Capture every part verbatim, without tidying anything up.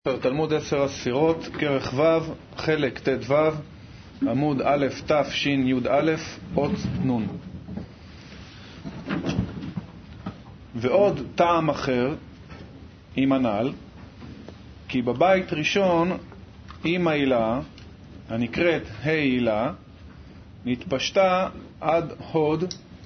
תלמוד עשר הספירות, כרך ו', חלק ט' ו', עמוד א' ת' ש' י' א', אות נ'. ועוד טעם אחר עם הנ"ל, כי בבית ראשון עם העילה, הנקראת ה' עילה, נתפשטה עד הוד,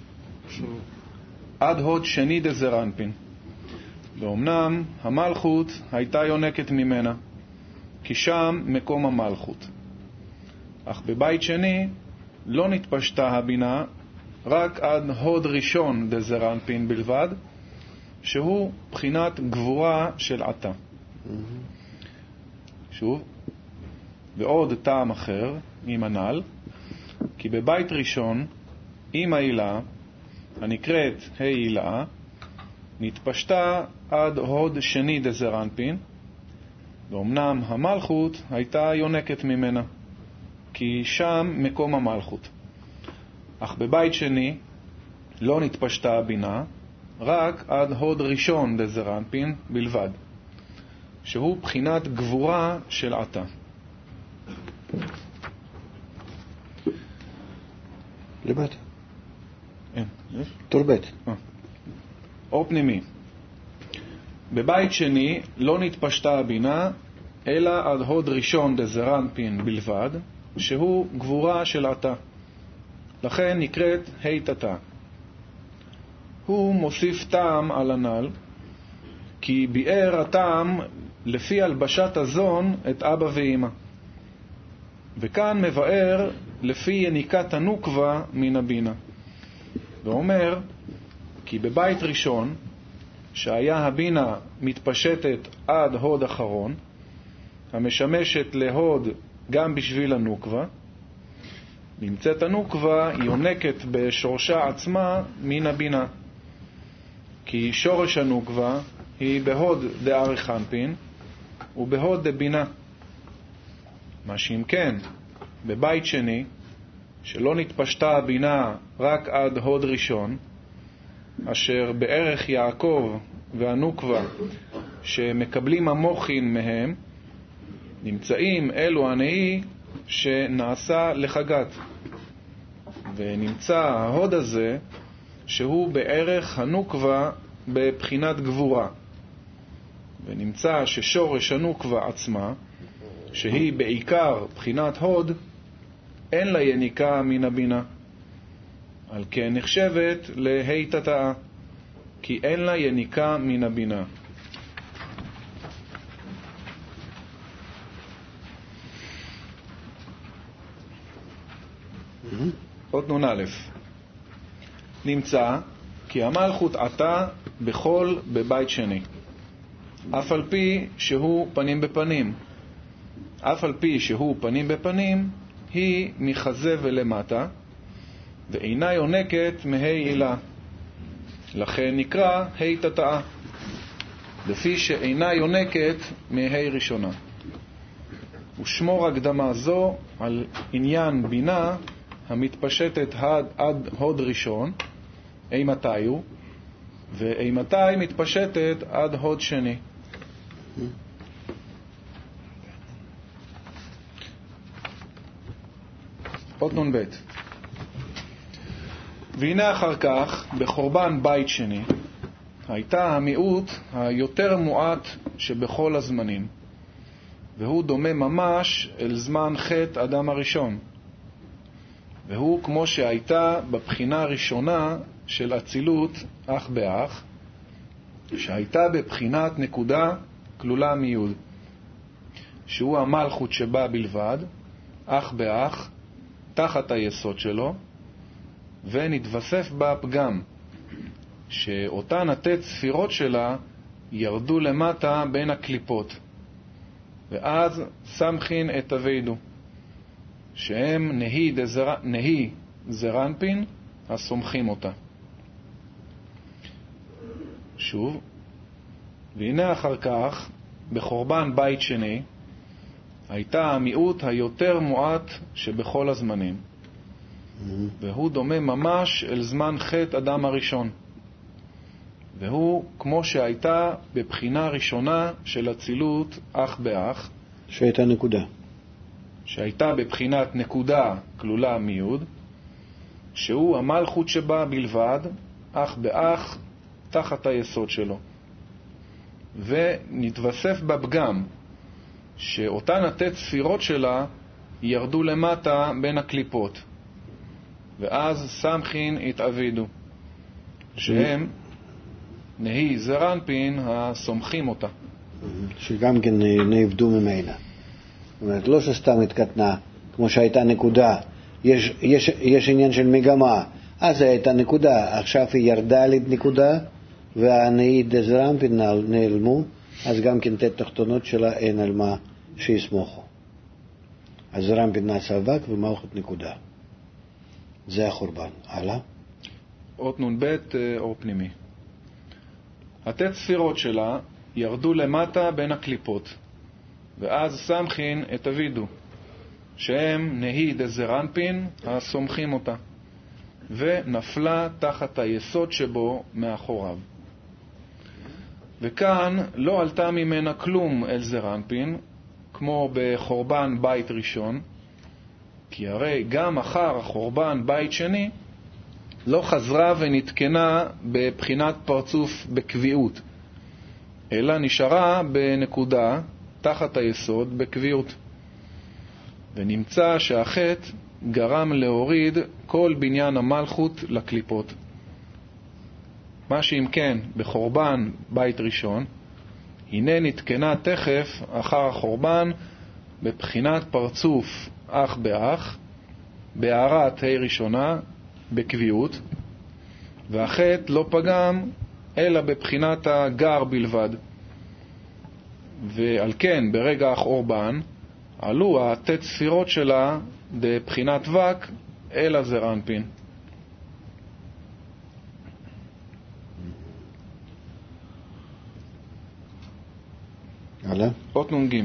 עד הוד שני דזרנפין. ואומנם המלכות הייתה יונקת ממנה, כי שם מקום המלכות. אך בבית שני לא נתפשטה הבינה, רק עד הוד ראשון דזרנפין בלבד, שהוא בחינת גבורה של עתה. שוב, ועוד טעם אחר עם הנ"ל, כי בבית ראשון עם העילה, הנקראת ה' עילה, נתפשטה עד הוד שני דזרנפין, ואומנם המלכות הייתה יונקת ממנה, כי שם מקום המלכות. אך בבית שני לא נתפשטה הבינה, רק עד הוד ראשון דזרנפין בלבד, שהוא בחינת גבורה של עתה. למטה. אין, יש? טור בית. אה. אור פנימי. בבית שני לא נתפשטה הבינה, אלא עד הוד ראשון דזרנפין בלבד, שהוא גבורה של עתה. לכן נקראת ה' תתה. הוא מוסיף טעם על הנ"ל, כי ביאר הטעם לפי הלבשת הזון את אבא ואמא. וכאן מבאר לפי יניקת הנוקבה מן הבינה. ואומר, כי בבית ראשון, שהיה הבינה מתפשטת עד הוד אחרון, המשמשת להוד גם בשביל הנוקבה, נמצאת הנוקבה יונקת בשורשה עצמה מן הבינה. כי שורש הנוקבה היא בהוד דאריך אנפין ובהוד דבינה. מה שאם כן, בבית שני, שלא נתפשטה הבינה רק עד הוד ראשון, אשר בערך יעקב והנוקבה שמקבלים המוחין מהם, נמצאים אלו הנאי שנעשה לחגת. ונמצא ההוד הזה שהוא בערך הנוקבה בבחינת גבורה. ונמצא ששורש הנוקבה עצמה, שהיא בעיקר בחינת הוד, אין לה יניקה מן הבינה. על כן נחשבת לה' תתה, כי אין לה יניקה מן הבינה. עוד נון א', נמצא כי המלכות עתה בכל בבית שני, אף על פי שהוא פנים בפנים. אף על פי שהוא פנים בפנים, היא מחזה ולמטה, ואינה יונקת מה' עילה. לכן נקרא ה' תתה, לפי שאינה יונקת מה' ראשונה. ושמור הקדמה זו על עניין בינה המתפשטת עד, עד הוד ראשון, אימתי הוא, ואימתי מתפשטת עד הוד שני. עוד נון בית. והנה אחר כך, בחורבן בית שני, הייתה המיעוט היותר מועט שבכל הזמנים, והוא דומה ממש אל זמן חטא אדם הראשון, והוא כמו שהייתה בבחינה הראשונה של אצילות אח באח, שהייתה בבחינת נקודה כלולה מיוד, שהוא המלכות שבה בלבד, אח באח, תחת היסוד שלו, ונתווסף בה פגם, שאותן התת ספירות שלה ירדו למטה בין הקליפות, ואז סמכין את אבידו, שהם נהי, דזר... נהי זרנפין הסומכים אותה. שוב, והנה אחר כך, בחורבן בית שני, הייתה המיעוט היותר מועט שבכל הזמנים, והוא דומה ממש אל זמן חטא אדם הראשון, והוא כמו שהייתה בבחינה ראשונה של אצילות אח באח, שהייתה נקודה. שהייתה בבחינת נקודה כלולה מיוד, שהוא המלכות שבה בלבד, אח באח, תחת היסוד שלו. ונתווסף בפגם, שאותן התת ספירות שלה ירדו למטה בין הקליפות, ואז סמכין התעבידו, שהם נהי זרנפין הסומכים אותה. שגם כן נעבדו ממילא. זאת אומרת, לא שסתם התקטנה, כמו שהייתה נקודה. יש, יש, יש עניין של מגמה. אז הייתה נקודה, עכשיו היא ירדה לנקודה, והנהי דזרנפין נעלמו, אז גם כן תת תחתונות שלה אין על מה שיסמוכו. אז זרנפין נעשה אבק ומלכות נקודה. זה החורבן. הלאה. אות נ"ב אור פנימי. התת ספירות שלה ירדו למטה בין הקליפות, ואז סמכין את אבידו, שהם נהי דזרנפין הסומכים אותה, ונפלה תחת היסוד שבו מאחוריו. וכאן לא עלתה ממנה כלום אל זרנפין, כמו בחורבן בית ראשון, כי הרי גם אחר החורבן בית שני לא חזרה ונתקנה בבחינת פרצוף בקביעות, אלא נשארה בנקודה תחת היסוד בקביעות. ונמצא שהחטא גרם להוריד כל בניין המלכות לקליפות. מה שאם כן בחורבן בית ראשון, הנה נתקנה תכף אחר החורבן בבחינת פרצוף אח באח, בהערת ה' ראשונה בקביעות, והחטא לא פגם אלא בבחינת הגר בלבד. ועל כן ברגע החורבן עלו התת ספירות שלה בבחינת וק אל הזרנפין. הלאה. אות נ"ג.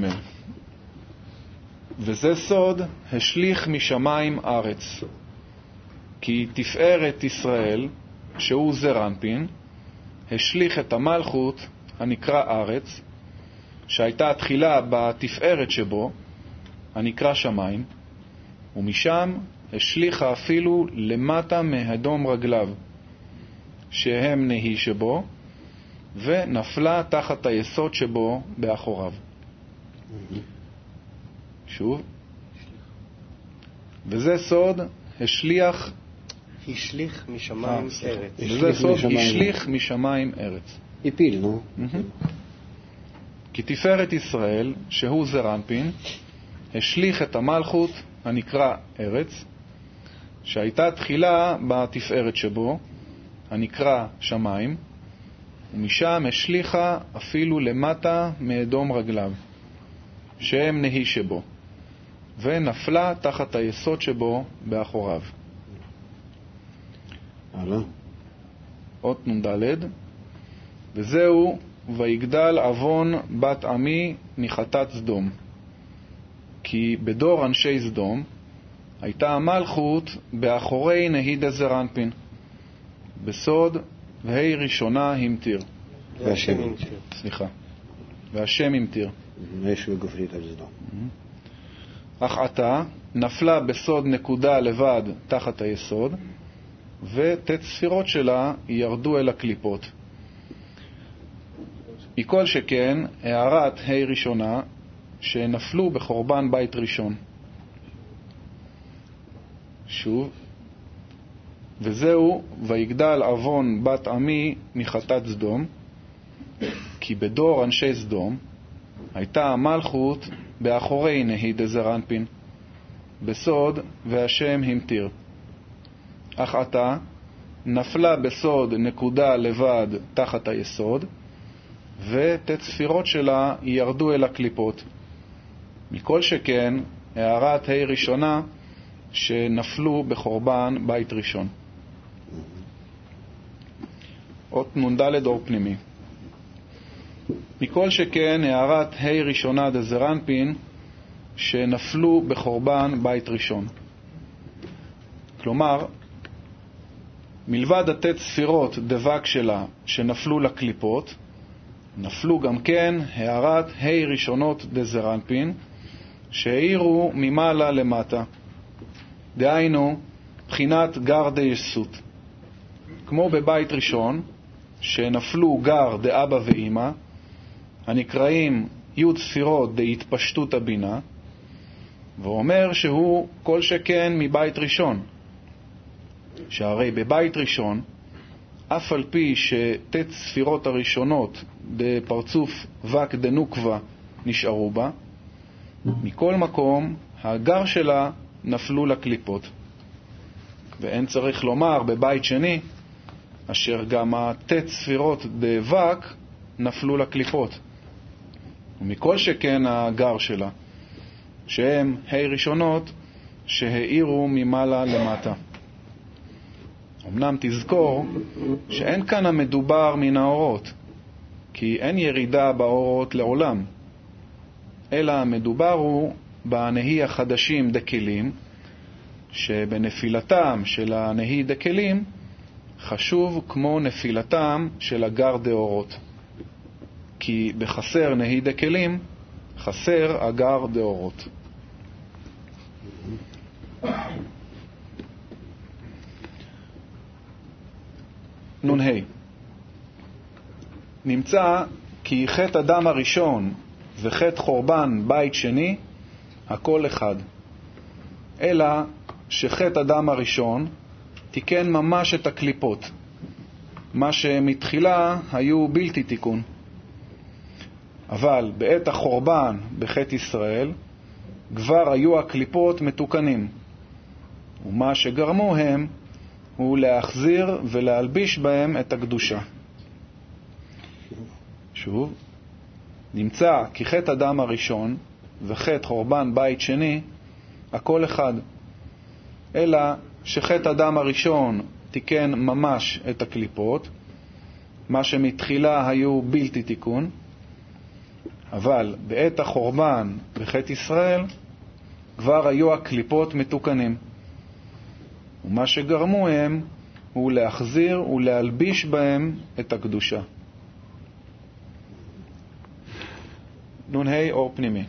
וזה סוד השליך משמיים ארץ, כי תפארת ישראל, שהוא זרנפין, השליך את המלכות הנקרא ארץ, שהייתה תחילה בתפארת שבו, הנקרא שמיים, ומשם השליחה אפילו למטה מהדום רגליו, שהם נהי שבו, ונפלה תחת היסוד שבו באחוריו. שוב. וזה סוד השליח השליך משמיים ארץ. וזה סוד השליך משמיים ארץ. הפיל, נו. כי תפארת ישראל, שהוא זרנפין, השליך את המלכות הנקרא ארץ, שהייתה תחילה בתפארת שבו, הנקרא שמיים, ומשם השליחה אפילו למטה מאדום רגליו, שהם נהי שבו, ונפלה תחת היסוד שבו באחוריו. הלאה. אות נ"ד. וזהו ויגדל עוון בת עמי מחטאת סדום, כי בדור אנשי סדום הייתה המלכות באחורי נהי דזרנפין, בסוד והי ראשונה המטיר. והשם המטיר. סליחה. והשם המטיר. משהו גופרית על סדום. אך עתה נפלה בסוד נקודה לבד תחת היסוד, ותת ספירות שלה ירדו אל הקליפות. מכל שכן הערת ה' ראשונה שנפלו בחורבן בית ראשון. שוב. וזהו ויגדל עוון בת עמי מחטאת סדום, כי בדור אנשי סדום הייתה המלכות באחורי נהי דזרנפין, בסוד והשם המטיר. אך עתה נפלה בסוד נקודה לבד תחת היסוד, ותת ספירות שלה ירדו אל הקליפות. מכל שכן הערת ה' ראשונה שנפלו בחורבן בית ראשון. אות נ"ד אור פנימי. מכל שכן הערת ה' ראשונה דזרנפין שנפלו בחורבן בית ראשון. כלומר, מלבד התת ספירות דבק שלה שנפלו לקליפות, נפלו גם כן הערת ה' ראשונות דזרנפין, שהאירו ממעלה למטה. דהיינו, בחינת גר דייסות. כמו בבית ראשון, שנפלו גר דאבא ואמא, הנקראים י' ספירות דהתפשטות הבינה, ואומר שהוא כל שכן מבית ראשון. שהרי בבית ראשון, אף על פי שתת ספירות הראשונות בפרצוף וק דנוקבה נשארו בה, מכל מקום הגר שלה נפלו לקליפות. ואין צריך לומר בבית שני, אשר גם התת ספירות דבק נפלו לקליפות. ומכל שכן הגר שלה, שהם ה' ראשונות שהאירו ממעלה למטה. אמנם תזכור שאין כאן המדובר מן האורות, כי אין ירידה באורות לעולם, אלא המדובר הוא בנהי החדשים דקלים, שבנפילתם של הנהי דקלים חשוב כמו נפילתם של הגר דאורות. כי בחסר נהי דקלים חסר הגר דאורות. נ"ה. נמצא כי חטא אדם הראשון וחטא חורבן בית שני הכל אחד, אלא שחטא אדם הראשון תיקן ממש את הקליפות, מה שמתחילה היו בלתי תיקון. אבל בעת החורבן בחטא ישראל כבר היו הקליפות מתוקנים, ומה שגרמו הם הוא להחזיר ולהלביש בהם את הקדושה. שוב, נמצא כי חטא אדם הראשון וחטא חורבן בית שני הכל אחד, אלא שחטא אדם הראשון תיקן ממש את הקליפות, מה שמתחילה היו בלתי תיקון, אבל בעת החורבן בחטא ישראל כבר היו הקליפות מתוקנים, ומה שגרמו הם הוא להחזיר ולהלביש בהם את הקדושה. נ"ה אור פנימי.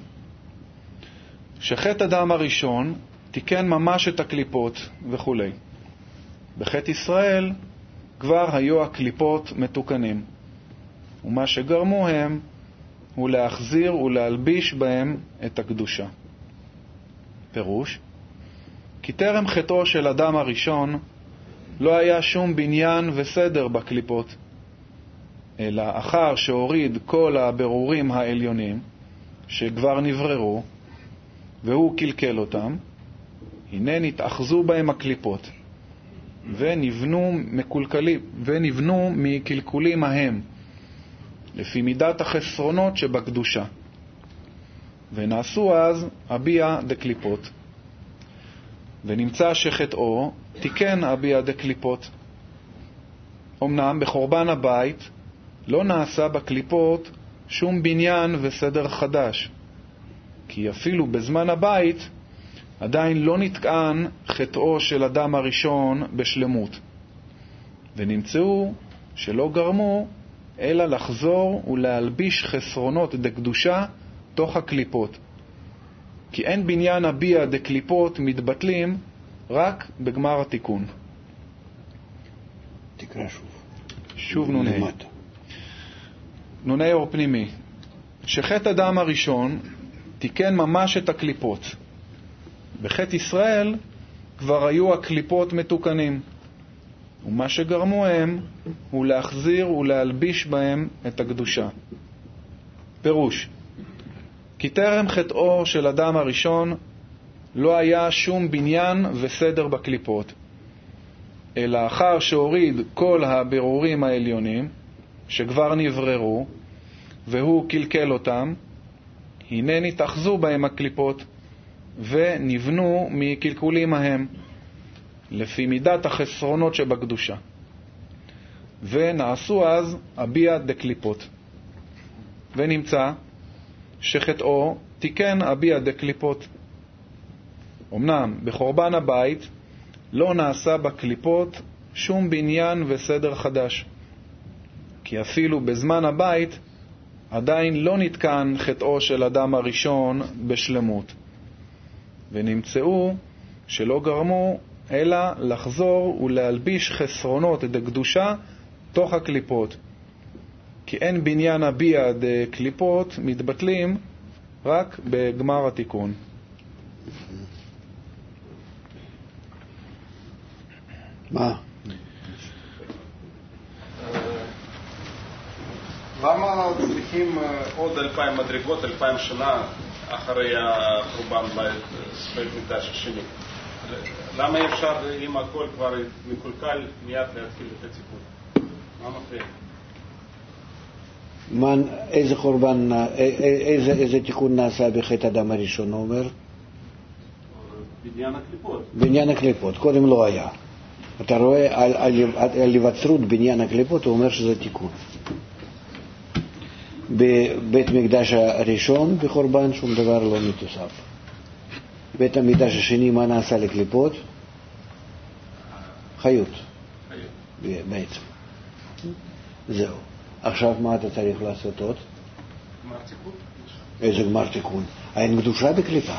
שחטא אדם הראשון תיקן ממש את הקליפות וכו'. בחטא ישראל כבר היו הקליפות מתוקנים, ומה שגרמו הם הוא להחזיר ולהלביש בהם את הקדושה. פירוש, כי טרם חטאו של אדם הראשון לא היה שום בניין וסדר בקליפות, אלא אחר שהוריד כל הבירורים העליונים שכבר נבררו והוא קלקל אותם, הנה נתאחזו בהם הקליפות ונבנו מקולקלים ונבנו מקלקולים ההם לפי מידת החסרונות שבקדושה, ונעשו אז אביה דקליפות. ונמצא שחטאו תיקן אביה דקליפות. אמנם בחורבן הבית לא נעשה בקליפות שום בניין וסדר חדש, כי אפילו בזמן הבית עדיין לא נתקן חטאו של אדם הראשון בשלמות, ונמצאו שלא גרמו אלא לחזור ולהלביש חסרונות דקדושה תוך הקליפות, כי אין בניין אביה דקליפות מתבטלים רק בגמר התיקון. תקרא שוב. שוב נ"ה. נ"ה אור פנימי. שחטא אדם הראשון תיקן ממש את הקליפות. בחטא ישראל כבר היו הקליפות מתוקנים, ומה שגרמו הם הוא להחזיר ולהלביש בהם את הקדושה. פירוש, כי טרם חטאו של אדם הראשון לא היה שום בניין וסדר בקליפות, אלא אחר שהוריד כל הבירורים העליונים שכבר נבררו והוא קלקל אותם, הנה נתאחזו בהם הקליפות ונבנו מקלקולים ההם לפי מידת החסרונות שבקדושה, ונעשו אז אביה דקליפות. ונמצא שחטאו תיקן אביה דקליפות. אמנם בחורבן הבית לא נעשה בקליפות שום בניין וסדר חדש. כי אפילו בזמן הבית עדיין לא נתקן חטאו של אדם הראשון בשלמות. ונמצאו שלא גרמו אלא לחזור ולהלביש חסרונות דקדושה תוך הקליפות. כי אין בניין הביע דקליפות מתבטלים רק בגמר התיקון. מה? למה צריכים עוד אלפיים מדרגות, אלפיים שנה אחרי החורבן בית מקדש השני? למה אפשר, אם הכל כבר מקולקל, מיד להתחיל את התיקון? מה מפריע? מה, איזה חורבן, איזה, איזה תיקון נעשה בחטא אדם הראשון, הוא אומר? בניין הקליפות. בניין הקליפות, קודם לא היה. אתה רואה על, על, על היווצרות בניין הקליפות, הוא אומר שזה תיקון. בבית מקדש הראשון בחורבן שום דבר לא מתוסף. בית המקדש השני מה נעשה לקליפות? חיות. חיות. בעצם. זהו. עכשיו מה אתה צריך לעשות עוד? גמר תיקון. איזה גמר תיקון? אין קדושה בקליפה.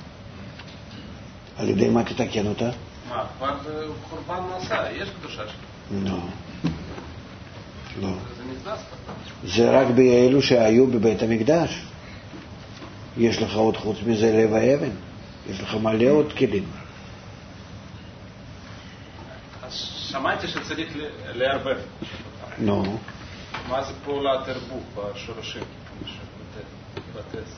על ידי מה תתקן אותה? מה, כבר חורבן נעשה, יש קדושה שלה. לא. לא. זה נכנס כבר. זה רק באלו שהיו בבית המקדש. יש לך עוד חוץ מזה לב האבן. יש לך מלא עוד כלים. אז שמעתי שצריך לערבב. נו. מה זה פעולת ערבוב בשורשים? בטס.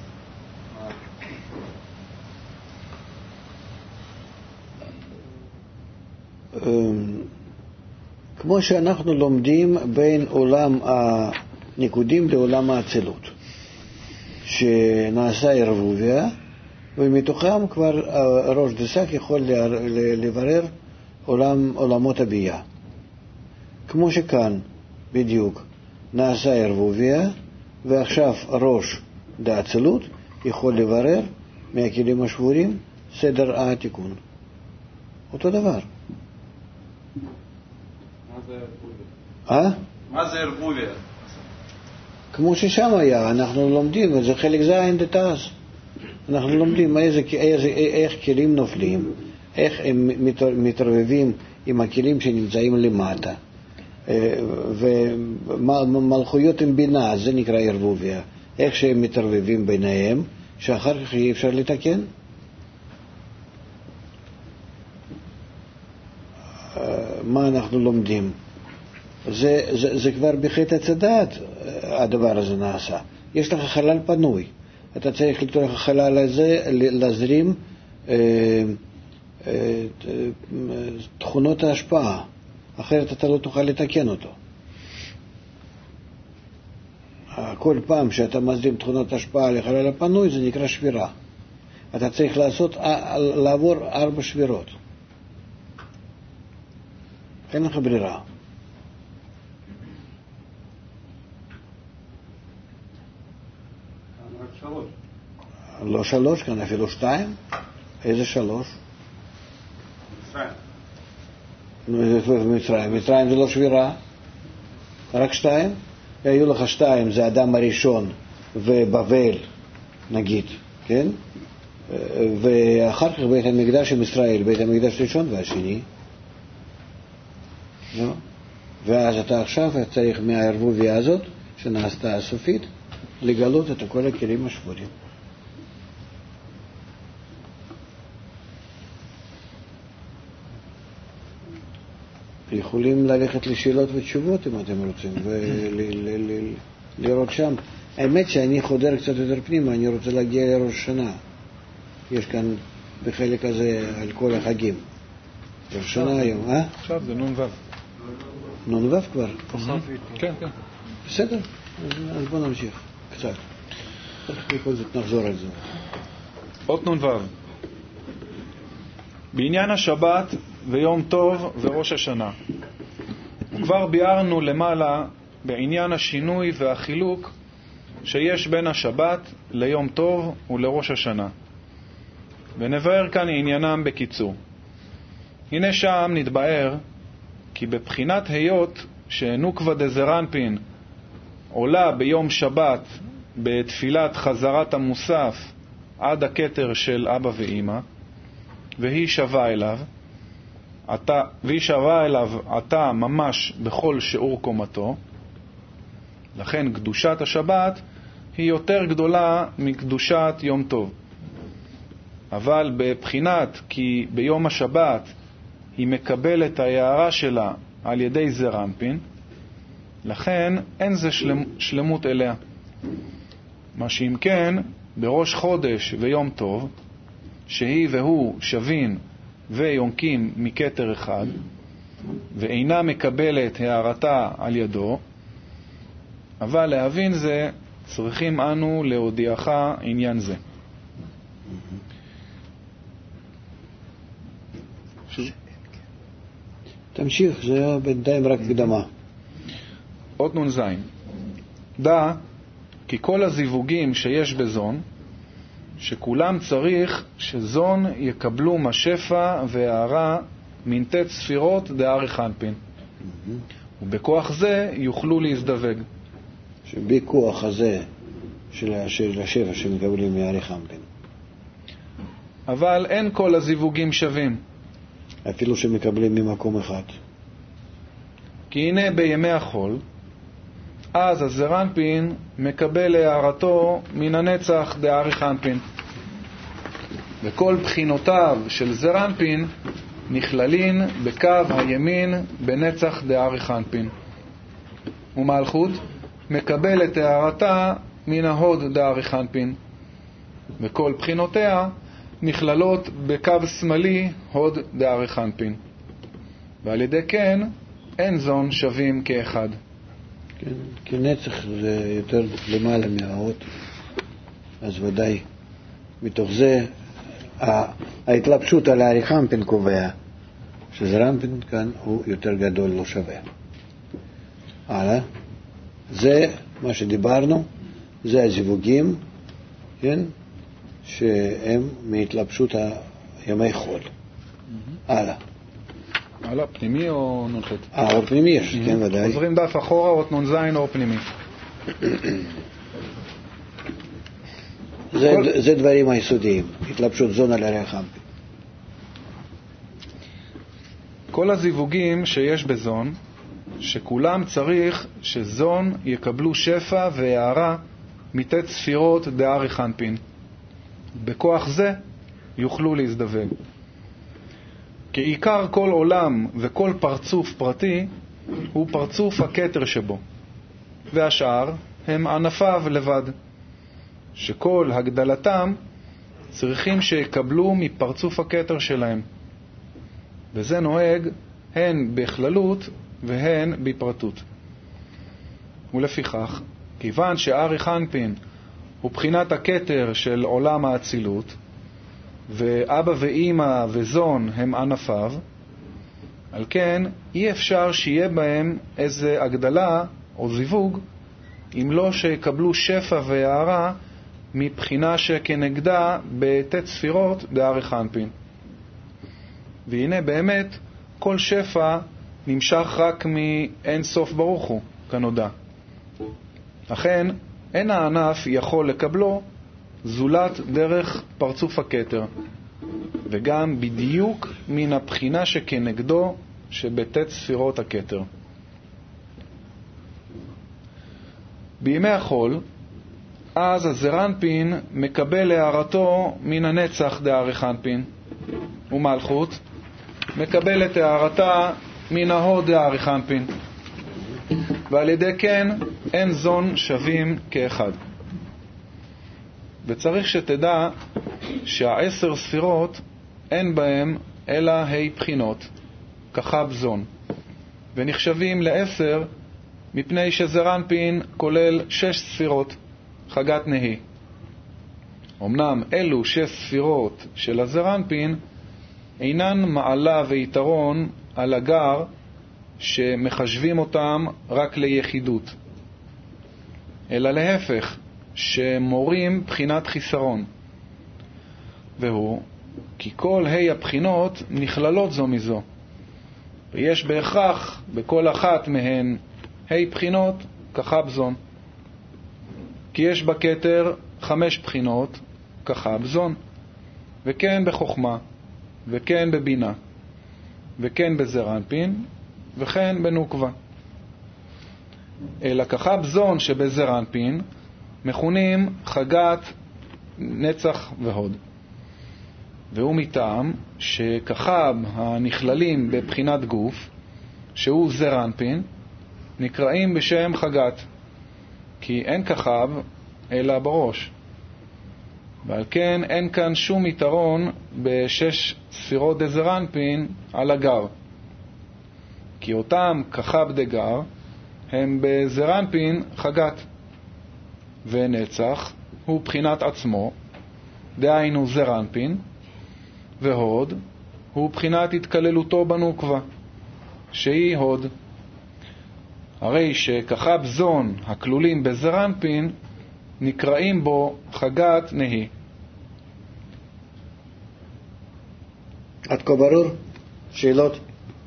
כמו שאנחנו לומדים בין עולם הניקודים לעולם האצילות, שנעשה ערבוביה, ומתוכם כבר ראש דסק יכול לברר עולם, עולמות הבייה. כמו שכאן בדיוק נעשה ערבוביה, ועכשיו ראש דאצילות יכול לברר מהכלים השבורים סדר התיקון. אותו דבר. מה זה ערבוביה? אה? מה זה ערבוביה? כמו ששם היה, אנחנו לומדים, וזה חלק זין דתאז. אנחנו לומדים איזה, איזה, איך כלים נופלים, איך הם מתרבבים עם הכלים שנמצאים למטה. ומלכויות עם בינה, זה נקרא ערבוביה. איך שהם מתרבבים ביניהם, שאחר כך אי אפשר לתקן. מה אנחנו לומדים? זה, זה, זה כבר בחטא עץ הדעת הדבר הזה נעשה. יש לך חלל פנוי. אתה צריך לתוך החלל הזה להזרים אה, אה, תכונות ההשפעה. אחרת אתה לא תוכל לתקן אותו. כל פעם שאתה מזרים תכונות השפעה לחלל הפנוי זה נקרא שבירה. אתה צריך לעשות, לעבור ארבע שבירות. אין לך ברירה. שלוש. לא שלוש, כאן אפילו שתיים. איזה שלוש? מצרים. מצרים. מצרים זה לא שבירה. רק שתיים. היו לך שתיים, זה אדם הראשון ובבל, נגיד, כן? ואחר כך בית המקדש עם ישראל, בית המקדש הראשון והשני. לא? ואז אתה עכשיו צריך מהערבוביה הזאת, שנעשתה הסופית, לגלות את כל הכלים השבורים. יכולים ללכת לשאלות ותשובות אם אתם רוצים, ולראות שם. האמת שאני חודר קצת יותר פנימה, אני רוצה להגיע לראש שנה. יש כאן בחלק הזה על כל החגים. ראש שנה היום, אה? עכשיו זה נון וו. נון וו כבר? כן, כן. בסדר, אז בוא נמשיך קצת. בכל זאת נחזור על זה. אות נון וו. בעניין השבת ויום טוב וראש השנה. וכבר ביארנו למעלה בעניין השינוי והחילוק שיש בין השבת ליום טוב ולראש השנה. ונבאר כאן עניינם בקיצור. הנה שם נתבאר כי בבחינת היות שנוקבה דזרנפין עולה ביום שבת בתפילת חזרת המוסף עד הכתר של אבא ואמא, והיא שווה אליו, אתה, והיא שווה אליו אתה ממש בכל שיעור קומתו, לכן קדושת השבת היא יותר גדולה מקדושת יום טוב. אבל בבחינת כי ביום השבת היא מקבלת את ההערה שלה על ידי זרנפין, לכן אין זה שלמ, שלמות אליה. מה שאם כן, בראש חודש ויום טוב, שהיא והוא שווין ויונקים מכתר אחד, ואינה מקבלת הערתה על ידו, אבל להבין זה צריכים אנו להודיעך עניין זה. תמשיך, זה בינתיים רק קדמה. אות נ"ז. דע כי כל הזיווגים שיש בזון, שכולם צריך שזון יקבלו משפע והערה מנתי ספירות דאריך אנפין, ובכוח זה יוכלו להזדווג. שבכוח הזה של השפע שמקבלים מאריך אנפין. אבל אין כל הזיווגים שווים, אפילו שמקבלים ממקום אחד. כי הנה בימי החול, אז הזרנפין מקבל הערתו מן הנצח דאריך אנפין, וכל בחינותיו של זרנפין נכללין בקו הימין בנצח דאריך אנפין, ומלכות מקבל את הערתה מן ההוד דאריך אנפין, וכל בחינותיה נכללות בקו שמאלי הוד דאריך אנפין, ועל ידי כן אין זון שווים כאחד. כן, כי נצח זה יותר למעלה מההוד, אז ודאי מתוך זה ההתלבשות על האריך אנפין קובע שזרנפין כאן הוא יותר גדול, לא שווה. הלאה, זה מה שדיברנו, זה הזיווגים, כן, שהם מהתלבשות הימי חול. הלאה. הלאה, פנימי או נונחת? אה, אור פנימי יש, כן, ודאי. עוזרים דף אחורה, אות נ"ז, אור פנימי. זה, זה דברים היסודיים, התלבשות זון על אריך אנפין. כל הזיווגים שיש בזון, שכולם צריך שזון יקבלו שפע והערה מתי ספירות דאריך אנפין, בכוח זה יוכלו להזדווג. כי עיקר כל עולם וכל פרצוף פרטי הוא פרצוף הכתר שבו, והשאר הם ענפיו לבד, שכל הגדלתם צריכים שיקבלו מפרצוף הכתר שלהם, וזה נוהג הן בכללות והן בפרטות. ולפיכך, כיוון שאריך אנפין הוא בחינת הכתר של עולם האצילות, ואבא ואמא וזון הם ענפיו, על כן אי אפשר שיהיה בהם איזה הגדלה או זיווג אם לא שיקבלו שפע והערה מבחינה שכנגדה בתת ספירות דאריך אנפין. והנה באמת כל שפע נמשך רק מאין סוף ברוך הוא כנודע, לכן אין הענף יכול לקבלו זולת דרך פרצוף הכתר, וגם בדיוק מן הבחינה שכנגדו שבתת ספירות הכתר. בימי החול, אז הזרנפין מקבל הערתו מן הנצח דאריך אנפין, ומלכות מקבל את הערתה מן ההוד דאריך אנפין, ועל ידי כן אין זון שווים כאחד. וצריך שתדע שהעשר ספירות אין בהם אלא ה' בחינות, כחב זון, ונחשבים לעשר מפני שזרנפין כולל שש ספירות, חגת נהי. אמנם אלו שש ספירות של הזרנפין אינן מעלה ויתרון על הגר שמחשבים אותם רק ליחידות, אלא להפך, שמורים בחינת חיסרון, והוא כי כל ה' הבחינות נכללות זו מזו, ויש בהכרח בכל אחת מהן ה' בחינות כחב זון. כי יש בכתר חמש בחינות כחב זון, וכן בחוכמה, וכן בבינה, וכן בזעיר אנפין, וכן בנוקבה. אלא כחב זון שבזעיר אנפין מכונים חגת, נצח והוד. והוא מטעם שכחב הנכללים בבחינת גוף, שהוא זעיר אנפין, נקראים בשם חגת, כי אין כחב אלא בראש. ועל כן אין כאן שום יתרון בשש ספירות דזעיר אנפין על הגר, כי אותם כחב דגר הם בזעיר אנפין חגת, ונצח הוא בחינת עצמו, דהיינו זעיר אנפין, והוד הוא בחינת התקללותו בנוקבה, שהיא הוד. הרי שכחב זון הכלולים בזעיר אנפין נקראים בו חגת נהי. עד כה ברור? שאלות?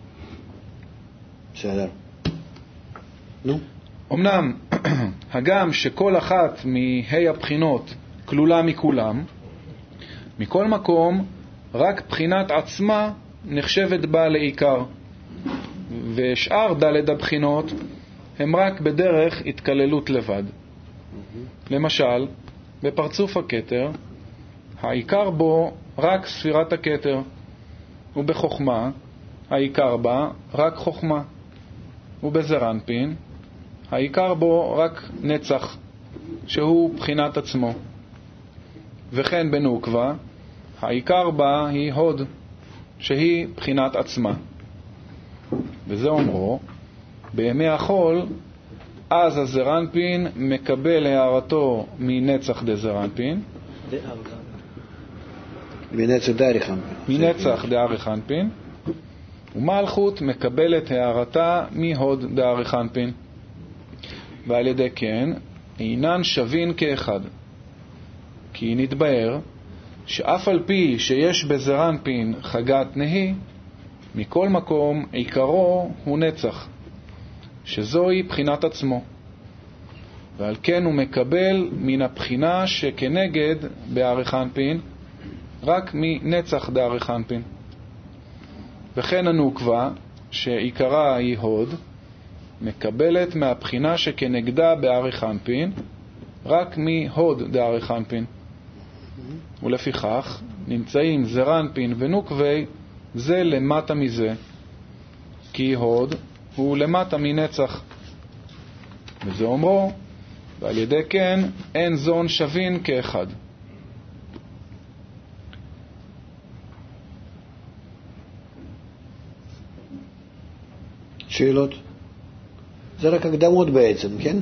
בסדר. נו? אמנם הגם שכל אחת מהי הבחינות כלולה מכולם, מכל מקום רק בחינת עצמה נחשבת בה לעיקר, ושאר ד' הבחינות הם רק בדרך התקללות לבד. למשל, בפרצוף הכתר, העיקר בו רק ספירת הכתר, ובחוכמה, העיקר בה רק חוכמה, ובזעיר אנפין, העיקר בו רק נצח, שהוא בחינת עצמו. וכן בנוקבה, העיקר בה היא הוד, שהיא בחינת עצמה. וזה אומרו, בימי החול, אז הזעיר אנפין מקבל הערתו מנצח דזעיר אנפין, מנצח דאריך אנפין, מנצח דאריך אנפין, ומלכות מקבלת הערתה מהוד דאריך אנפין. ועל ידי כן אינן שווין כאחד, כי נתבהר שאף על פי שיש בזעיר אנפין חגת נהי, מכל מקום עיקרו הוא נצח, שזוהי בחינת עצמו, ועל כן הוא מקבל מן הבחינה שכנגד באריך אנפין רק מנצח דאריך אנפין. וכן הנוקבה שעיקרה היא הוד מקבלת מהבחינה שכנגדה באריך אנפין רק מהוד דאריך אנפין, ולפיכך נמצאים זעיר אנפין ונוקבי זה למטה מזה, כי הוד הוא למטה מנצח. וזה אומרו, ועל ידי כן אין זון שווין כאחד. שאלות? זה רק הקדמות בעצם, כן?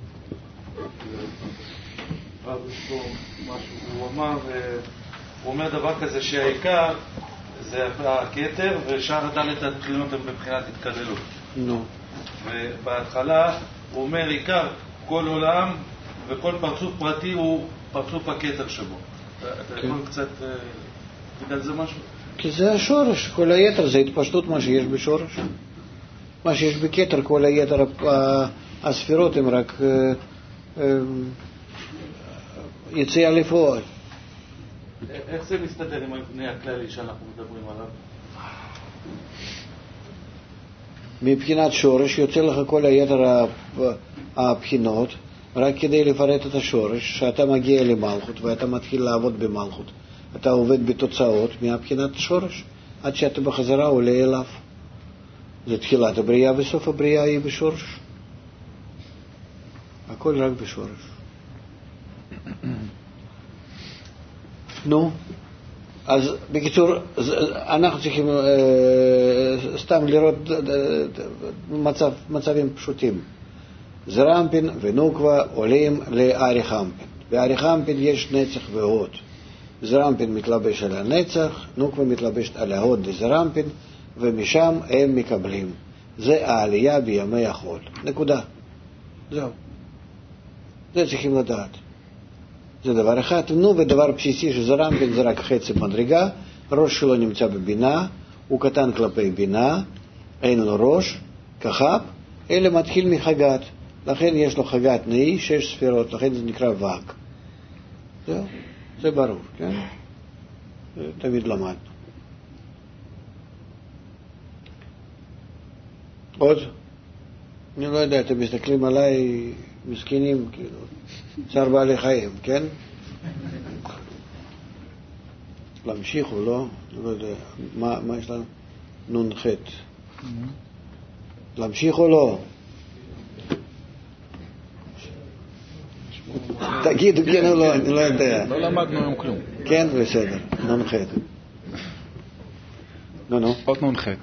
רב, יש פה משהו, הוא אמר, הוא אומר דבר כזה שהעיקר זה הכתר ושאר הדלת הבחינות הם בבחינת התקללות. נו. ובהתחלה הוא אומר עיקר כל עולם וכל פרצוף פרטי הוא פרצוף הכתר שבו. אתה יכול קצת תגיד על זה משהו? כי זה השורש, כל היתר זה התפשטות מה שיש בשורש. מה שיש בכתר, כל היתר הספירות הם רק יציאה לפועל. איך זה מסתדר עם המבנה הכללי שאנחנו מדברים עליו? מבחינת שורש יוצא לך כל היתר הבחינות רק כדי לפרט את השורש, שאתה מגיע למלכות ואתה מתחיל לעבוד במלכות, אתה עובד בתוצאות מהבחינת שורש עד שאתה בחזרה עולה אליו. זה תחילת הבריאה וסוף הבריאה היא בשורש, הכל רק בשורש. נו, אז בקיצור אנחנו צריכים אה, סתם לראות מצב, מצבים פשוטים. זעיר אנפין ונוקבה עולים לאריך אנפין, באריך אנפין יש נצח והוד. זעיר אנפין מתלבש על הנצח, נוקבה מתלבשת על ההוד לזעיר אנפין, ומשם הם מקבלים. זה העלייה בימי החול, נקודה. זהו, זה צריכים לדעת. זה דבר אחד. נו, ודבר בסיסי שזעיר אנפין זה רק חצי מדרגה, ראש שלו נמצא בבינה, הוא קטן כלפי בינה, אין לו ראש, כחב, אלא מתחיל מחגת. לכן יש לו חגת נאי, שש ספירות, לכן זה נקרא ואג. זהו, זה ברור, כן? זה תמיד למדנו. עוד? אני לא יודע, אתם מסתכלים עליי מסכנים, כאילו, צער בעלי חיים, כן? להמשיך או לא? אני לא יודע. מה, מה יש לנו? נון חט. להמשיך או לא? תגידו כן או לא, אני לא יודע. לא למדנו היום כלום. כן, בסדר. נון חט. נו, נו. עוד נון חט.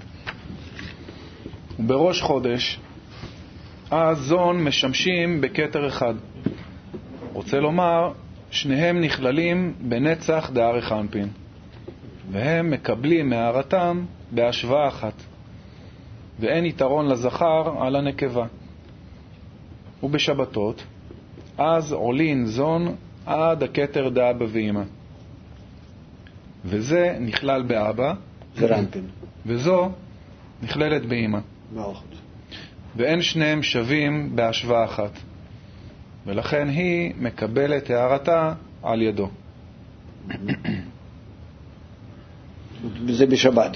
ובראש חודש הזון משמשים בכתר אחד. רוצה לומר, שניהם נכללים בנצח דארך אנפין, והם מקבלים מהערתם בהשוואה אחת, ואין יתרון לזכר על הנקבה. ובשבתות אז עולין זון עד הכתר דאבא ואמא, וזה נכלל באבא, זה אנפין, וזו נכללת באמא, מערכות. ואין שניהם שווים בהשוואה אחת, ולכן היא מקבלת הערתה על ידו. זה בשבת.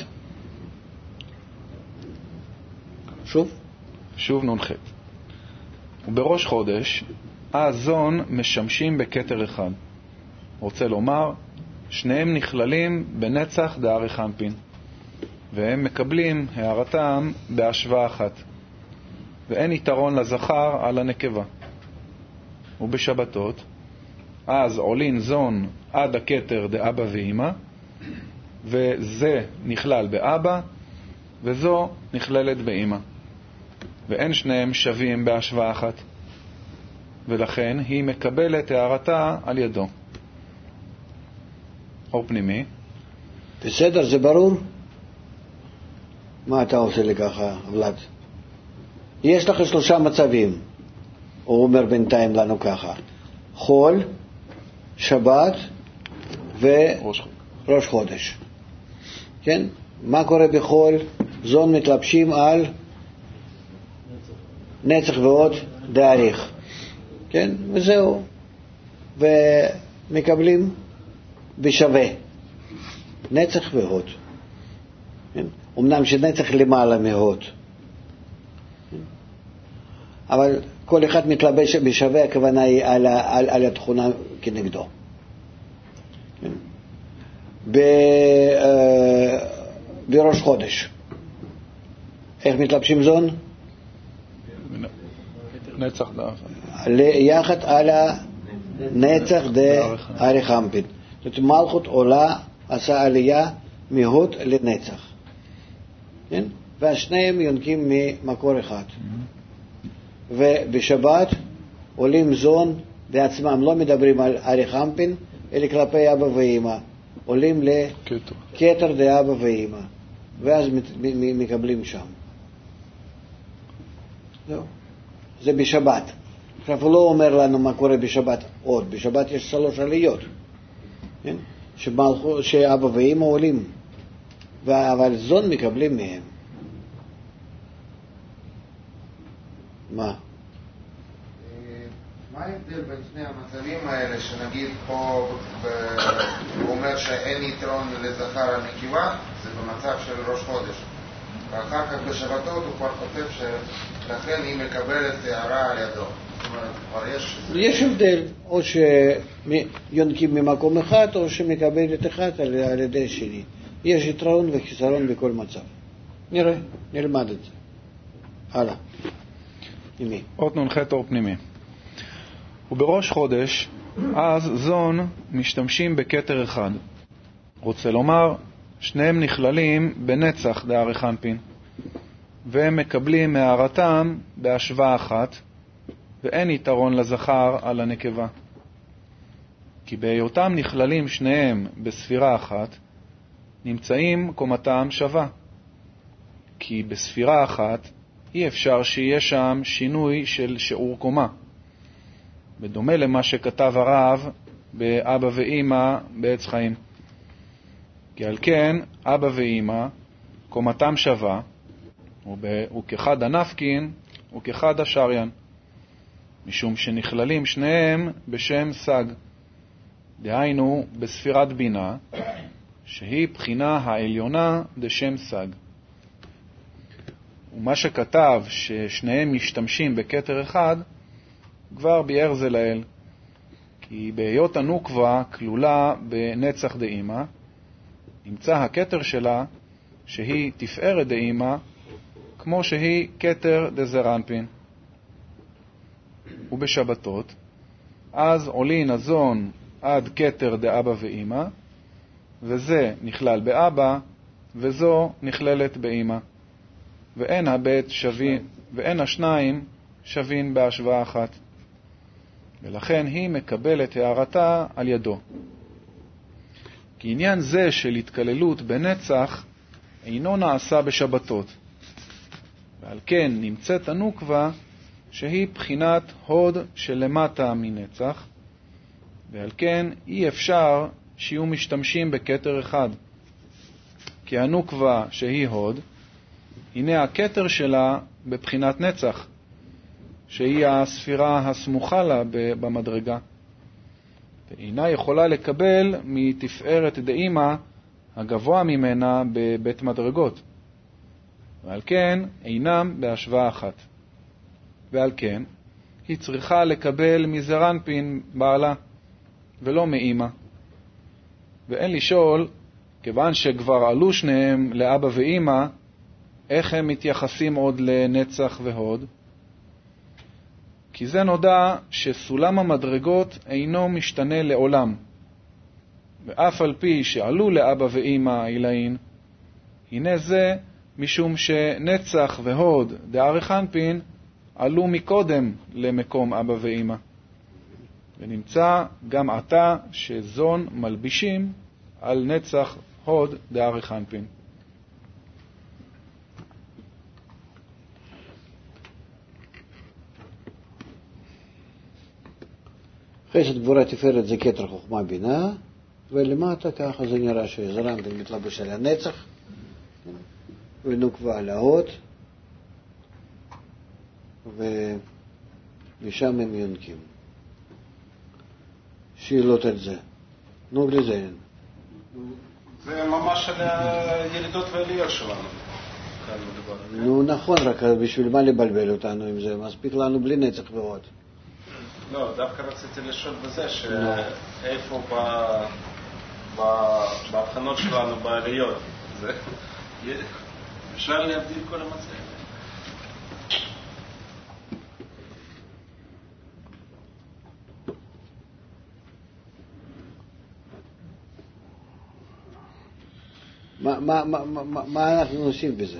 שוב? שוב נונחת. ובראש חודש הזון משמשים בכתר אחד. רוצה לומר, שניהם נכללים בנצח דארך אנפין, והם מקבלים הערתם בהשוואה אחת, ואין יתרון לזכר על הנקבה. ובשבתות אז עולין זון עד הכתר דאבא ואמא, וזה נכלל באבא וזו נכללת באמא, ואין שניהם שווים בהשוואה אחת, ולכן היא מקבלת הערתה על ידו. אור פנימי. בסדר, זה ברור? מה אתה עושה לי ככה, ולד? יש לך שלושה מצבים, הוא אומר בינתיים לנו ככה: חול, שבת וראש חודש. כן? מה קורה בחול? זון מתלבשים על נצח ועוד דאריך. כן? וזהו. ומקבלים בשווה נצח ועוד. כן? אמנם שנצח למעלה מהוד, אבל כל אחד מתלבש בשווה, הכוונה היא על, על, על התכונה כנגדו. כן? ב, אה, בראש חודש איך מתלבשים זון? נצח דאריך. יחד על הנצח דאריך אנפין. זאת אומרת, מלכות עולה עשה עלייה מהוד לנצח. כן? והשניהם יונקים ממקור אחד. ובשבת עולים זון בעצמם, לא מדברים על אריך אנפין, אלא כלפי אבא ואמא. עולים לכתר דאבא ואמא, ואז מקבלים שם. זהו. זה בשבת. עכשיו הוא לא אומר לנו מה קורה בשבת עוד. בשבת יש שלוש עליות, כן? שמלכו, שאבא ואמא עולים, אבל זון מקבלים מהם. מה? מה ההבדל בין שני המצבים האלה, שנגיד פה הוא אומר שאין יתרון לזכר על נקבה, זה במצב של ראש חודש, ואחר כך בשבתות הוא כבר כותב שלכן היא מקבלת הערה על ידו. זאת אומרת, כבר יש... יש הבדל, או שיונקים ממקום אחד, או שמקבלת אחד על ידי שני. יש יתרון וחיסרון בכל מצב. נראה, נלמד את זה. הלאה. פנימי. עוד נונחת אור פנימי. ובראש חודש אז זון משתמשים בכתר אחד. רוצה לומר, שניהם נכללים בנצח דאריך אנפין, והם מקבלים מהערתם בהשוואה אחת, ואין יתרון לזכר על הנקבה. כי בהיותם נכללים שניהם בספירה אחת, נמצאים קומתם שווה. כי בספירה אחת אי אפשר שיהיה שם שינוי של שיעור קומה, בדומה למה שכתב הרב באבא ואמא בעץ חיים. כי על כן אבא ואמא קומתם שווה, וכחד הנפקין וכחד השריין, משום שנכללים שניהם בשם סג, דהיינו בספירת בינה, שהיא בחינה העליונה דשם סג. ומה שכתב ששניהם משתמשים בכתר אחד, כבר ביאר זה לאל, כי בהיות הנוקבה כלולה בנצח דאמא, נמצא הכתר שלה שהיא תפארת דאמא, כמו שהיא כתר דזרנפין. ובשבתות, אז עולין הזון עד כתר דאבא ואמא, וזה נכלל באבא, וזו נכללת באמא. ואין הבית שווין, ואין השניים שווין בהשוואה אחת. ולכן היא מקבלת הערתה על ידו. כי עניין זה של התקללות בנצח אינו נעשה בשבתות. ועל כן נמצאת הנוקבה שהיא בחינת הוד שלמטה מנצח, ועל כן אי אפשר שיהיו משתמשים בכתר אחד. כי הנוקבה שהיא הוד, הנה הכתר שלה בבחינת נצח, שהיא הספירה הסמוכה לה במדרגה, ואינה יכולה לקבל מתפארת דאמא הגבוה ממנה בבית מדרגות, ועל כן אינם בהשוואה אחת. ועל כן היא צריכה לקבל מזרנפין בעלה ולא מאמא. ואין לשאול, כיוון שכבר עלו שניהם לאבא ואמא, איך הם מתייחסים עוד לנצח והוד? כי זה נודע שסולם המדרגות אינו משתנה לעולם, ואף על פי שעלו לאבא ואמא אילאין, הנה זה משום שנצח והוד דארך אנפין עלו מקודם למקום אבא ואמא. ונמצא גם עתה שזון מלבישים על נצח הוד דארך אנפין. חסד גבורה תפארת זה כתר חוכמה בינה, ולמטה ככה זה נראה שזרנפין מתלבש על הנצח, ונוקבה על ההוד, ומשם הם יונקים. שאלות על זה. נו, גליזיין. זה ממש על הירידות והעליות שלנו. נו, נכון, רק בשביל מה לבלבל אותנו עם זה? מספיק לנו בלי נצח ועוד. לא, דווקא רציתי לשאול בזה, שאיפה בהבחנות שלנו בעליות, אפשר להבדיל כל המצב. מה, מה, מה, מה, מה אנחנו עושים בזה?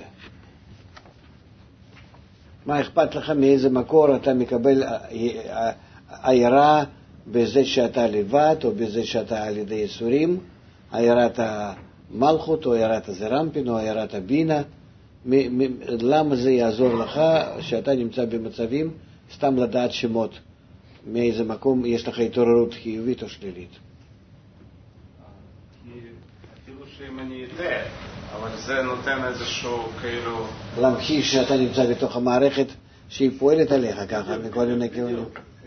מה אכפת לך מאיזה מקור אתה מקבל עיירה בזה שאתה לבד או בזה שאתה על ידי יסורים, עיירת המלכות או עיירת הזרנפין או עיירת הבינה? מ- מ- למה זה יעזור לך שאתה נמצא במצבים סתם לדעת שמות מאיזה מקום יש לך התעוררות חיובית או שלילית? שאם אני יודע, אבל זה נותן איזשהו כאילו... להמחיש שאתה נמצא בתוך המערכת שהיא פועלת עליך ככה, מכל מיני כיוונים.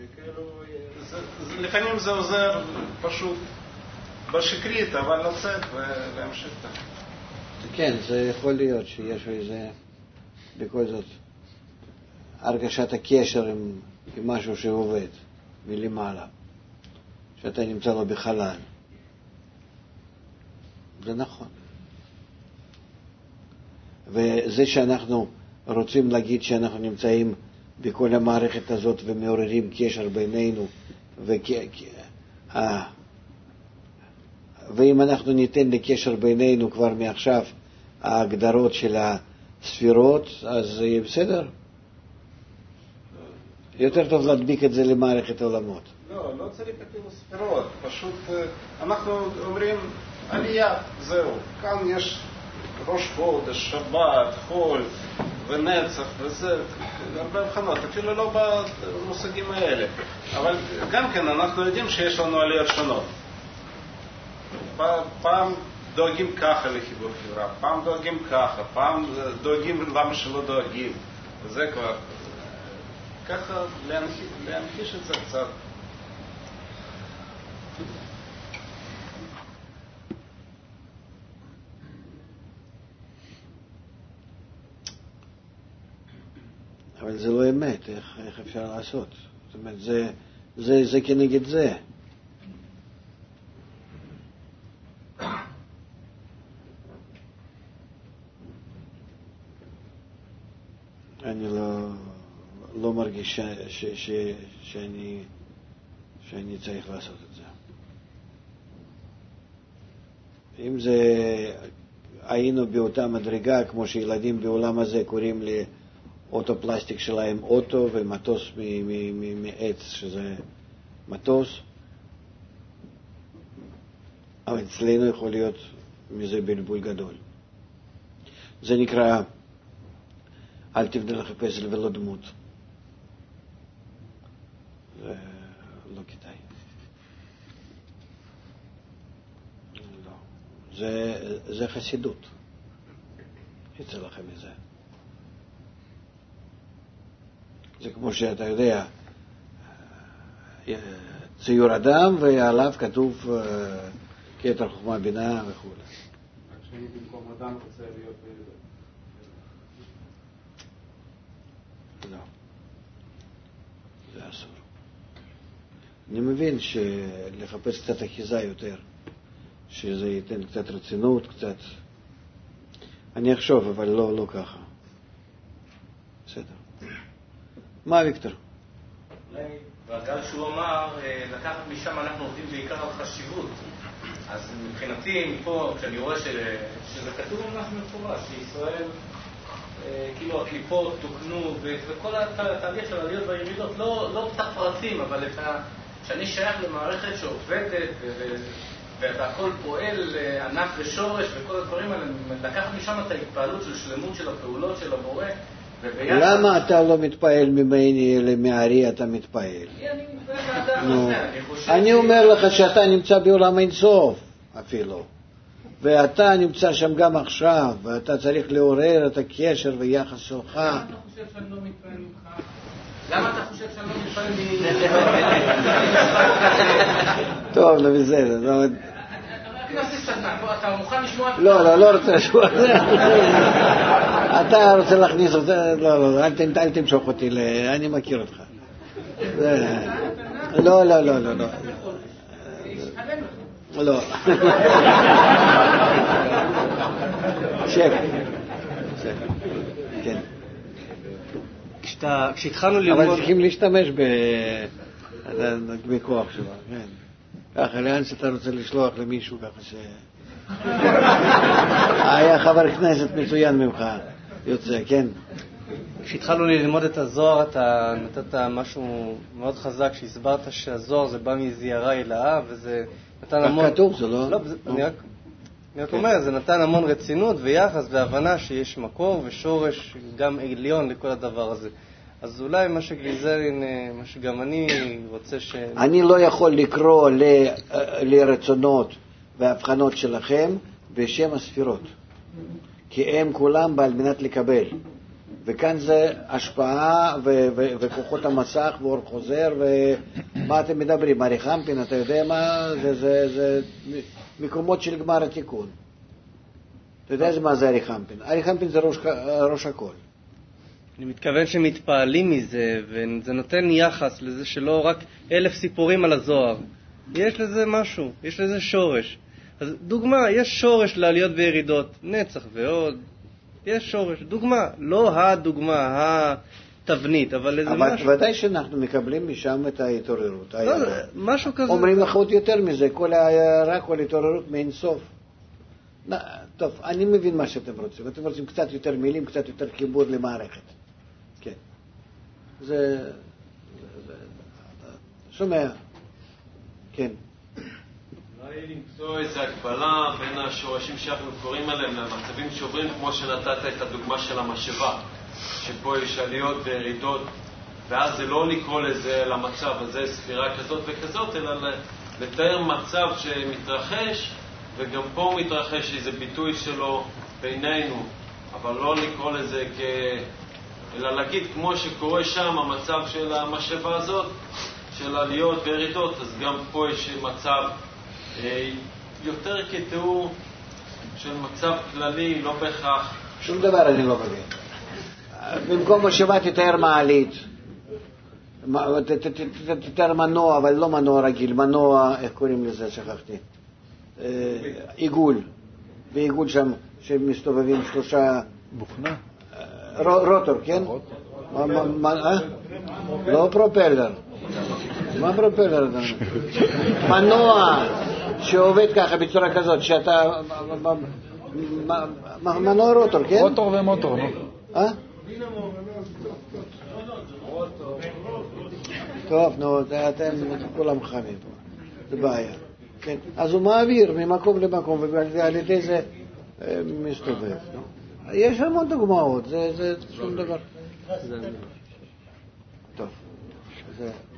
לפעמים זה עוזר פשוט בשקרית, אבל לצאת ולהמשיך את זה. כן, זה יכול להיות שיש איזה, בכל זאת, הרגשת הקשר עם, עם משהו שעובד מלמעלה, שאתה נמצא לו בחלל. זה נכון. וזה שאנחנו רוצים להגיד שאנחנו נמצאים בכל המערכת הזאת ומעוררים קשר בינינו, וכ... ואם אנחנו ניתן לקשר בינינו כבר מעכשיו ההגדרות של הספירות, אז זה יהיה בסדר. יותר טוב להדביק את זה למערכת העולמות. לא, לא צריך אפילו ספירות, פשוט אנחנו אומרים עלייה, זהו. כאן יש ראש חודש, שבת, חול ונצח וזה, הרבה הבחנות, אפילו לא במושגים האלה. אבל גם כן אנחנו יודעים שיש לנו עליות שונות. פעם דואגים ככה לחיבור חברה, פעם דואגים ככה, פעם דואגים למה שלא דואגים. וזה כבר, ככה להמחיש, להמחיש את זה קצת. אבל זה לא אמת, איך, איך אפשר לעשות? זאת אומרת, זה, זה, זה כנגד זה. אני לא, לא מרגיש ש, ש, ש, שאני, שאני צריך לעשות את זה. אם זה, היינו באותה מדרגה, כמו שילדים בעולם הזה קוראים לי אוטו פלסטיק שלהם אוטו ומטוס מעץ שזה מטוס, אבל אצלנו יכול להיות מזה בלבול גדול. זה נקרא אל תבנה לך פסל ולא דמות. זה לא כדאי. לא. זה, זה חסידות. יצא לכם מזה. זה כמו שאתה יודע, ציור אדם ועליו כתוב כתר חוכמה בינה וכו'. רק שאני במקום אדם רוצה להיות בילדות. לא, זה אסור. אני מבין שלחפש קצת אחיזה יותר, שזה ייתן קצת רצינות, קצת... אני אחשוב, אבל לא, לא ככה. בסדר. מה ויקטור? אולי בגלל שהוא אמר, לקחת משם אנחנו עובדים בעיקר על חשיבות. אז מבחינתי, מפה, כשאני רואה שזה כתוב ממש מפורש, שישראל, כאילו הקליפות תוקנו, וכל התהליך של העליות והירידות, לא פתח פרטים, אבל כשאני שייך למערכת שעובדת, ואתה הכל פועל ענף ושורש, וכל הדברים האלה, לקחת משם את ההתפעלות של שלמות של הפעולות של הבורא, למה אתה לא מתפעל ממני למערי אתה מתפעל? אני מתפעל באדם הזה, אני חושב... אני אומר לך שאתה נמצא בעולם אינסוף אפילו, ואתה נמצא שם גם עכשיו, ואתה צריך לעורר את הקשר ויחס שלך. למה אתה חושב שאני לא מתפעל ממך? למה אתה חושב שאני לא מתפעל ממך? טוב, לא בסדר. אתה מוכן לשמוע? לא, לא, לא רוצה לשמוע. אתה רוצה להכניס אותי, לא, לא, אל תמשוך אותי, אני מכיר אותך. לא, לא, לא, לא, לא. לא. שב. שב. כן. כשהתחלנו ללמוד... אבל צריכים להשתמש בכוח שלו, כן. ככה, לאן שאתה רוצה לשלוח למישהו ככה ש... היה חבר כנסת מצוין ממך, יוצא, כן. כשהתחלנו ללמוד את הזוהר, אתה נתת משהו מאוד חזק, שהסברת שהזוהר זה בא מזיירה אלאה, וזה נתן המון... כתוב, זה לא... לא, אני רק... אני רק אומר, זה נתן המון רצינות ויחס והבנה שיש מקור ושורש גם עליון לכל הדבר הזה. אז אולי מה שגליזרין, מה שגם אני רוצה ש... אני לא יכול לקרוא ל, לרצונות והבחנות שלכם בשם הספירות, כי הם כולם בעל מנת לקבל. וכאן זה השפעה ו- ו- וכוחות המסך ואור חוזר, ומה אתם מדברים? ארי חמפין, אתה יודע מה? זה, זה, זה מקומות של גמר התיקון. אתה יודע מה זה ארי חמפין? ארי חמפין זה ראש, ראש הכל. אני מתכוון שמתפעלים מזה, וזה נותן יחס לזה שלא רק אלף סיפורים על הזוהר. יש לזה משהו, יש לזה שורש. אז דוגמה, יש שורש לעליות וירידות, נצח ועוד. יש שורש, דוגמה, לא הדוגמה, התבנית, אבל איזה אבל משהו. אבל ודאי שאנחנו מקבלים משם את ההתעוררות. לא, משהו כזה. אומרים לך עוד יותר מזה, כל ההערה, כל ההתעוררות מאין סוף. טוב, אני מבין מה שאתם רוצים. אתם רוצים קצת יותר מילים, קצת יותר חיבור למערכת. כן. זה... שומע. כן. אולי למצוא איזו הגבלה בין השורשים שאנחנו קוראים עליהם למצבים שעוברים, כמו שנתת את הדוגמה של המשאבה, שפה יש עליות וירידות, ואז זה לא לקרוא לזה למצב הזה ספירה כזאת וכזאת, אלא לתאר מצב שמתרחש, וגם פה הוא מתרחש איזה ביטוי שלו בינינו, אבל לא לקרוא לזה כ... אלא להגיד כמו שקורה שם המצב של המשאבה הזאת, של עליות וירידות, אז גם פה יש מצב אה, יותר כתיאור של מצב כללי, לא בהכרח. שום דבר אני לא מבין. במקום משאבה תתאר מעלית, תתאר מנוע, אבל לא מנוע רגיל, מנוע, איך קוראים לזה, שכחתי, עיגול, בעיגול שם שמסתובבים שלושה... בוכנה? רוטור, כן? לא פרופלר. מה פרופלר? מנוע שעובד ככה בצורה כזאת, שאתה... מנוע רוטור, כן? רוטור ומוטור, נו. אה? טוב, נו, אתם כולם חמים פה. זה בעיה. אז הוא מעביר ממקום למקום, ועל ידי זה מסתובב. יש המון דוגמאות, זה שום דבר. טוב, זה...